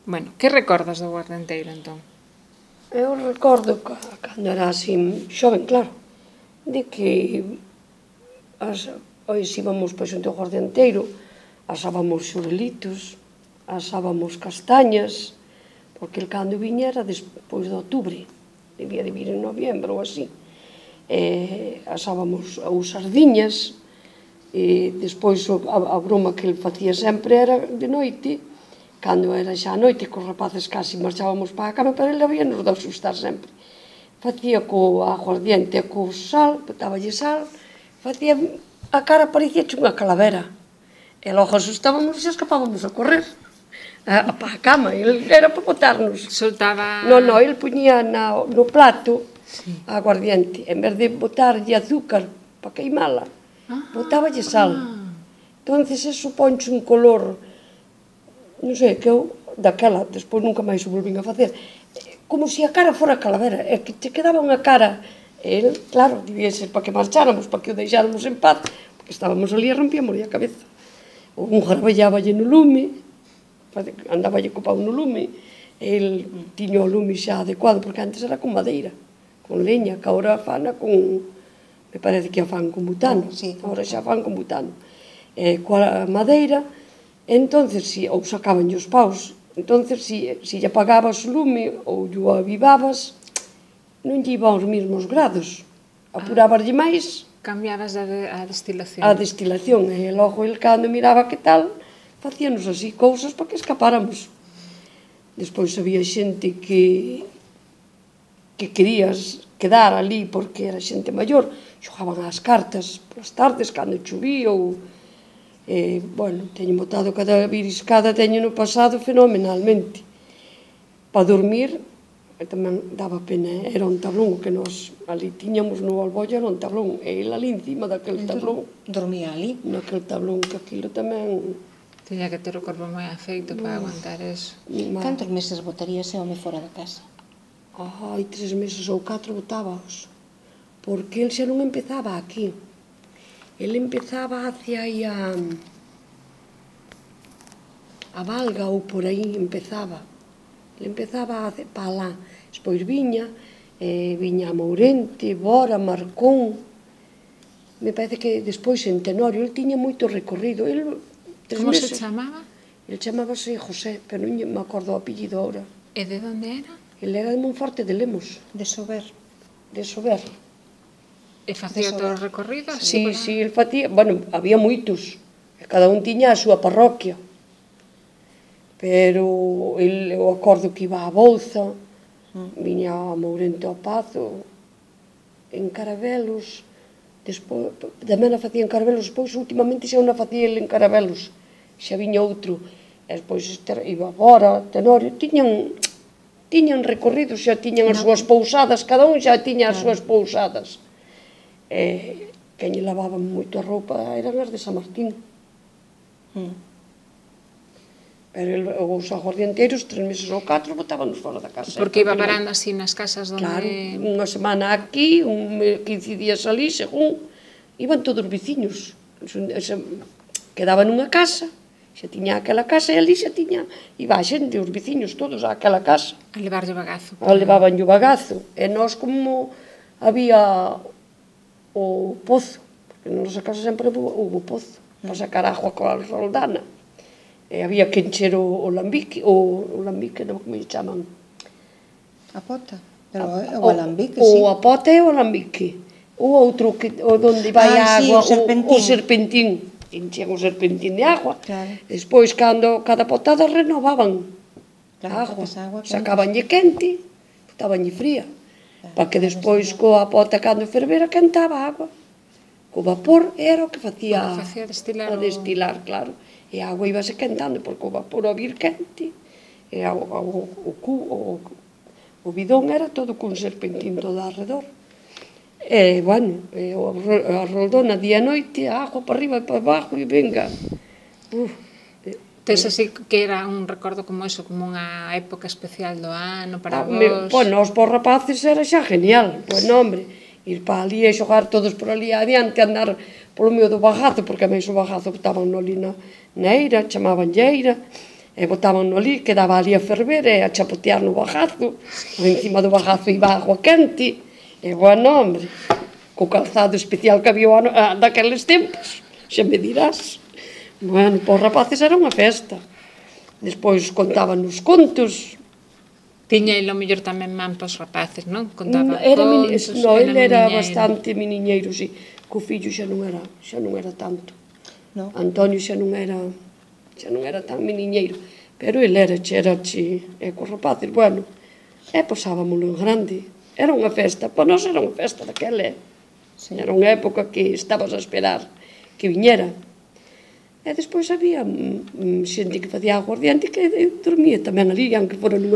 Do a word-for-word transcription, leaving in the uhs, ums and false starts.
Bueno, que recordas do Guardenteiro, entón? Eu recordo, cando era así xoven, claro, de que as, pois íbamos pois onde o Guardenteiro, asábamos xurelitos, asábamos castañas, porque el cando viña era despois de outubro, debía de vir en noviembro ou así. E asábamos ou sardiñas, e despois a, a broma que el facía sempre era de noite, cando era xa a noite, que os rapaces casi marchábamos para a cama, pero ele había nos de asustar sempre. Facía co aguardiente e co sal, botáballe sal, facía a cara parecía unha calavera. E logo asustábamos e escapábamos a correr a, a, para a cama. Ele era para botarnos. Soltaba... No, no, ele puñía na, no plato sí. aguardiente. En vez de botarlle azúcar para queimala, ah, botáballe sal. Ah. Entonces, eso ponche un color, non sei, que eu, daquela, despois nunca máis o volvín a facer, como se a cara fora calavera, e que te quedaba unha cara, el, claro, debía ser para que marcháramos, para que o deixáramos en paz, porque estábamos ali e rompíamosle a cabeza. Un garballáballe no lume, andaballe copado no lume, el tiño o lume xa adecuado, porque antes era con madeira, con leña, que agora fana con, me parece que a fan con butano, sí, agora xa fan con butano. Eh, coa madeira, entonces, si, ou sacaban os paus, entonces, si, si lle apagabas o lume ou lle avivabas, non lle iba aos mesmos grados, apurábaslle máis. Cambiabas a, de, a destilación. A destilación, e logo el cando miraba que tal, facíanos así cousas para que escapáramos. Despois había xente que que querías quedar ali porque era xente maior, xogaban as cartas polas tardes, cando chovía ou... Eh, bueno, teño botado cada viriscada, teño no pasado fenomenalmente. Para dormir, tamén daba pena, era un tablón que nos ali tiñamos no albollo, era un tablón, e ele ali encima daquele tablón. Dormía ali? Naquele tablón, que aquilo tamén... Tiña que ter o corpo moi afeito para aguantar eso. Cantos meses botaría ese home fora da casa? Ai, tres meses ou catro botábaos, porque ele xa non empezaba aquí. Ele empezaba hacia aí a... a Valga ou por aí empezaba. Ele empezaba a, para lá. Despois viña, eh, viña a Mourente, Bora, Marcón. Me parece que despois en Tenorio, ele tiña moito recorrido. Ele, Como meses, se chamaba? Ele chamábase José, pero non me acordo o apellido ahora. E de onde era? Ele era de Monforte de Lemos. De Sober. De Sober. E facía todo o recorrido? Sí, sí, ele facía, bueno, había moitos, cada un tiña a súa parroquia, pero ele, eu acordo que iba a Bouza, viña a Mourente ao Pazo, en Carabelos, despois, tamén a facía en Carabelos, despois últimamente xa non a facía ele en Carabelos, xa viña outro, e despois iba a Bora, Tenorio, tiñan, tiñan recorridos, xa tiñan as súas pousadas, cada un xa tiña as súas pousadas. E quen lle lavaban moito a roupa eran as de San Martín. Mm. Pero el, os aguardienteiros, tres meses ou catro, botábanos fora da casa. Porque iba parando así nas casas donde... Claro, unha semana aquí, un, quince días ali, según... Iban todos os veciños. Quedaba nunha casa, xa tiña aquela casa, e ali xa tiña... Iba a xente, os veciños todos, àquela casa. A levarlle bagazo. A levabanlle o bagazo. E nós, como había... o pozo, porque na nosa casa sempre houve pozo, para sacar agua coa roldana. E había que encher o, o lambique, o, o lambique, non como lle chaman? A pota? Pero a, o, o alambique, sí. O a pota e o alambique. O outro, que, o donde vai ah, a agua, sí, o serpentín. O, o serpentín. Enchían o serpentín de agua. Claro. Despois, cando cada potada renovaban claro, a agua, agua sacabanlle quente, botabanlle fría. Para que despois coa pota cando fervera quentaba a agua. Co vapor era o que facía a destilar, a destilar, claro. E a agua íbase quentando, porque o vapor ao vir quente, e o, o, o, o, o bidón era todo con serpentín todo alrededor. E, bueno, e, a roldona día e noite, a agua para arriba e para abajo, e venga. Uf. Tes así que era un recordo como eso, como unha época especial do ano para ah, vos? Me, pois nós por rapaces era xa genial, pois non, hombre, ir para ali e xogar todos por ali adiante, andar polo medio do bagazo, porque a mí o bagazo estaban ali na, na eira, chamaban eira, e e botaban ali, quedaba ali a ferver e a chapotear no bagazo, e encima do bagazo iba agua quente, e bueno, hombre, co calzado especial que había ah, daqueles tempos, xa me dirás. Bueno, para os rapaces era unha festa. Despois contaban os contos. Tiña ele o mellor tamén man para os rapaces, non? Contaba Era contos, no, ele era miniñeiro. bastante miniñeiro, sí. Co fillo xa non era, xa non era tanto. No. Antonio xa non era, xa non era tan miniñeiro, pero ele era che, era che, e cos rapaces, bueno, e pasábamolo en grande. Era unha festa, para nós era unha festa daquela. Sí. Era unha época que estabas a esperar que viñera. E despois había mm, xente que facía aguardiente que dormía tamén ali, aunque fora nunha